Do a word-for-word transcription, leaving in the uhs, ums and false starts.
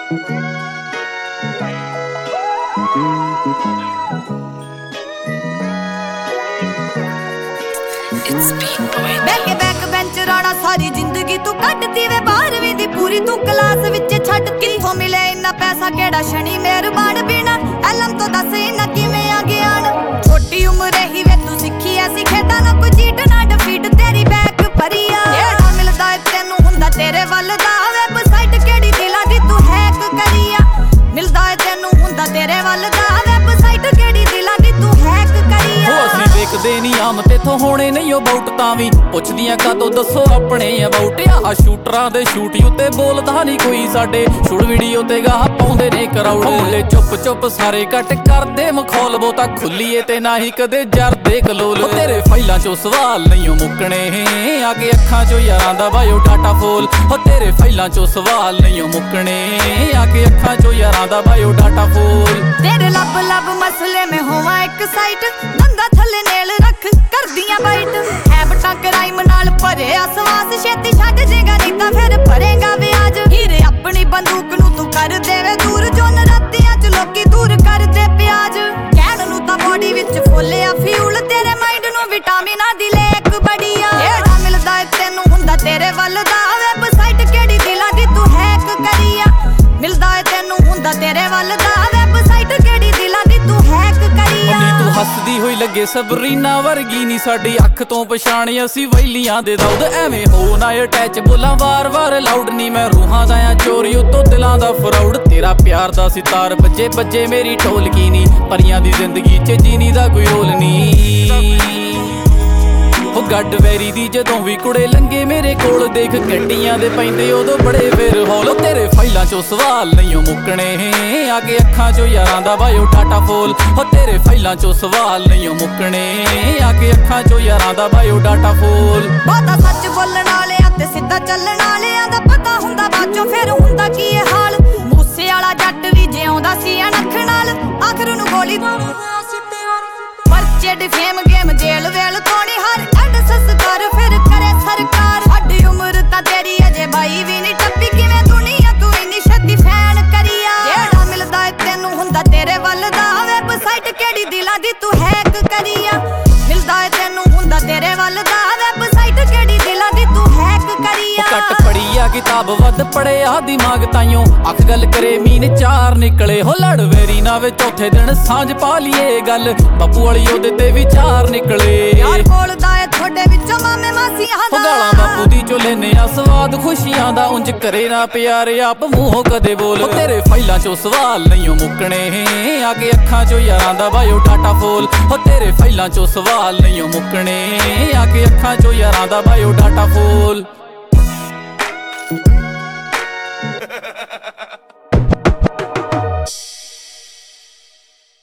बैके back bench Rana सारी जिंदगी तू कटदी वे बारहवीं दी पूरी तू क्लास विच छड्ड किथों मिले इन्ना पैसा केड़ा शनि मेहरबान बिना एलम तो दस इन्ना किवें आ ज्ञान छोटी उम्र ही वे तू सिक्खी ऐसी खेडां ना कोई चीट ना डिफीट तेरी बैक भरिया जेड़ा मिलदा ऐ तैनू हुंदा तेरे वल दा वेबसाइट केड़ी दिलां दी तू हैक करिया मिलदा ऐ तैनू हुंदा तेरे वल दा वेबसाइट केड़ी दिलां दी तू हैक करिया देखदे नी आम तेथों होने नहीं अबाउट तां वी पुछदियां कातों दसो अपने अबाउट आ शूटरां दे शूट उत्ते बोलदा नहीं कोई साडे शूट वीडियो ते गाह पाउंदे ने कराउड मुंडे चुप चुप सारे कट करदे मखौल बोता खुल्लीए ते ना ही कदे जरदे कलोल तेरे फाइलां चों सवाल नहीं मुक्कणे आके अखां चों यारां दा बायो डाटा फोल हो तेरे फाइलां चों सवाल नहीं मुक्कणे आके अखां चों यारां दा बायो डाटा फोल तेरे लब लब मसले में होवा एक साइट बंदा थल्ले नेल रख कर दियां बाइट हैबटां क्राइम नाल भरे आसवास छेती छड्ड जेगा नहीं तां फिर भरेगा ब्याज हीरे अपनी बंदूक नूं तू कर देवे दूर जो नरातियां च लोकी दूर कर दे प्याज कहण नूं तां बॉडी विच फुल्लिया फ्यूल तेरे माइंड नूं विटामिनां दी लेक बड़िया जेड़ा मिलदा ऐ तैनू हुंदा तेरे वल दा वेबसाइट केड़ी दिलां दी तू हैक करिया मिलदा ऐ तैनू हुंदा तेरे वल दा वेबसाइट केड़ी दिलां दी तू हैक करिया तू हसदी होई लगे सबरीना वर्गी नी साडी अख तो पछाण असी वैलियां दे दाऊद एवें हो ना अटैच बोलां वार वार लाउड नी मैं रूहां दा आ चोरी उतो दिलां दा फराउड तेरा प्यार दा सितार बजे बजे मेरी ढोलकी नी परियां दी जिंदगी च जीनी दा कोई रोल नी हो गड्ड वैरी दी जदों भी कुड़े लंगे मेरे कोल देख गड्डियां दे पैंदे उदों बड़े फिर हौल तेरे फाइलां चों सवाल नहीं मुक्कणे आके अखां चों यारां दा बायो डाटा फोल हो तेरे फाइलां चों सवाल नहीं मुक्कणे आके अखां चों यारां दा बायो डाटा फोल बाता सच बोलण वालेआं ते सिद्धा चलण वालेआं दा पता हुंदा बाचों फिर हुंदा की ए हाल मूसे वाला जट भी जिउंदा सी अणख नाल आखर नूं गोली परचे डिफेम गेम जेल वेल तोणी हर एंड संस्कार फिर करे सरकार साडी उम्र तां तेरी अजे बाई भी नहीं टप्पी किवें दुनिया तू इन्नी छेती फैन करिया जेड़ा मिलदा ऐ तैनू हुंदा तेरे वल दा वेबसाइट केड़ी दिलां दी तू हैक करिया मिलदा ऐ तैनू हुंदा तेरे वल दा वेबसाइट केड़ी दिलां दी तू हैक करिया घट पढ़ी आ किताब वध पढ़िया दिमाग ताइयों अख गल करे मीन चार निकले हो लड़ वेरी ना वे चौथे दिन सांझ पा लीए गल बापू वाली ओदे ते विचार निकले यार बोलदा ऐ थोड़े विचों मामे मासियां दा गालां बापू दी चो लेने आ स्वाद खुशियां दा उंज करे ना प्यार आप मूंहों कदे बोल तेरे फाइलां चों सवाल नहीं मुक्कणे आके अखां चों यारां दा बायो डाटा फोल हो तेरे फाइलां चों सवाल नहीं मुक्कणे आके अखां चों यारां दा बायो डाटा फोल